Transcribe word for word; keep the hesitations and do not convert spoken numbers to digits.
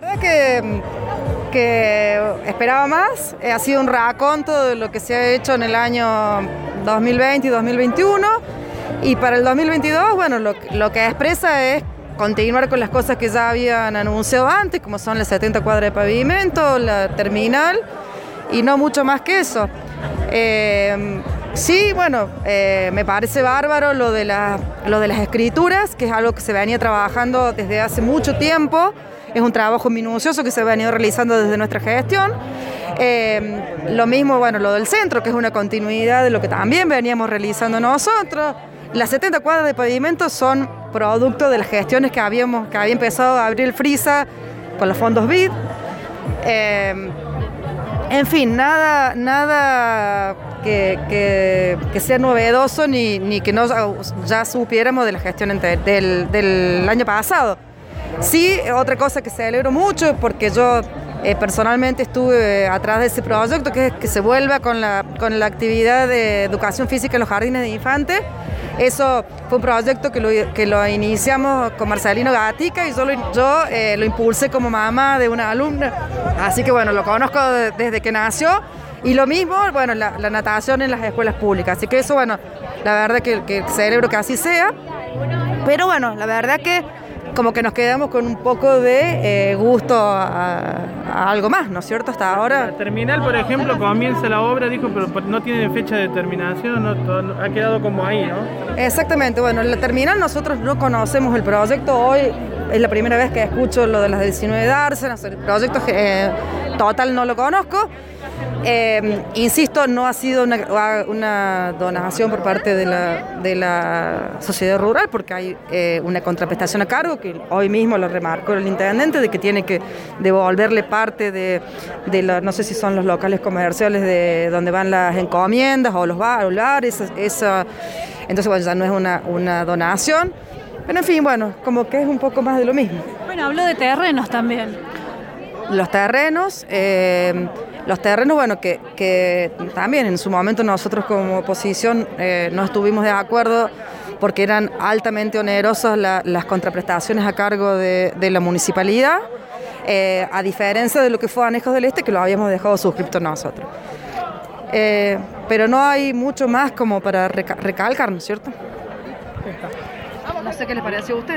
La verdad que, que esperaba más, eh, ha sido un raconto de lo que se ha hecho en el año dos mil veinte y dos mil veintiuno, y para el dos mil veintidós, bueno, lo, lo que expresa es continuar con las cosas que ya habían anunciado antes, como son las setenta cuadras de pavimento, la terminal, y no mucho más que eso. Eh, sí, bueno, eh, me parece bárbaro lo de, la, lo de las escrituras, que es algo que se venía trabajando desde hace mucho tiempo. Es un trabajo minucioso que se ha venido realizando desde nuestra gestión. Eh, lo mismo, bueno, lo del centro, que es una continuidad de lo que también veníamos realizando nosotros. Las setenta cuadras de pavimento son producto de las gestiones que habíamos, que había empezado a abrir el FRISA con los fondos B I D. Eh, en fin, nada, nada que, que, que sea novedoso ni, ni que no ya supiéramos de la gestión del, del año pasado. Sí, otra cosa que celebro mucho, porque yo eh, personalmente estuve atrás de ese proyecto, que es que se vuelva con la, con la actividad de educación física en los jardines de infantes. Eso fue un proyecto que lo, que lo iniciamos con Marcelino Gatica, y yo, lo, yo eh, lo impulsé como mamá de una alumna, así que bueno, lo conozco de, desde que nació. Y lo mismo, bueno, la, la natación en las escuelas públicas, así que eso, bueno, la verdad que, que celebro que así sea, pero bueno, la verdad que como que nos quedamos con un poco de eh, gusto a, a algo más, ¿no es cierto? Hasta ahora. La terminal, por ejemplo, comienza la obra, dijo, pero no tiene fecha de terminación, no, todo, ha quedado como ahí, ¿no? Exactamente, bueno, la terminal nosotros no conocemos el proyecto, hoy es la primera vez que escucho lo de las diecinueve de Dársenas, el proyecto eh, total no lo conozco. Eh, insisto, no ha sido una, una donación por parte de la, de la sociedad rural, porque hay eh, una contraprestación a cargo, que hoy mismo lo remarcó el intendente, de que tiene que devolverle parte de, de la, no sé si son los locales comerciales de donde van las encomiendas o los bares, esa, esa, entonces bueno, ya no es una, una donación, pero en fin, bueno, como que es un poco más de lo mismo. Bueno, habló de terrenos también. Los terrenos, eh, los terrenos, bueno, que, que también en su momento nosotros como oposición eh, no estuvimos de acuerdo porque eran altamente onerosas la, las contraprestaciones a cargo de, de la municipalidad, eh, a diferencia de lo que fue Anejos del Este, que lo habíamos dejado suscripto nosotros. Eh, pero no hay mucho más como para reca- recalcar, ¿no es cierto? No sé qué les pareció a ustedes.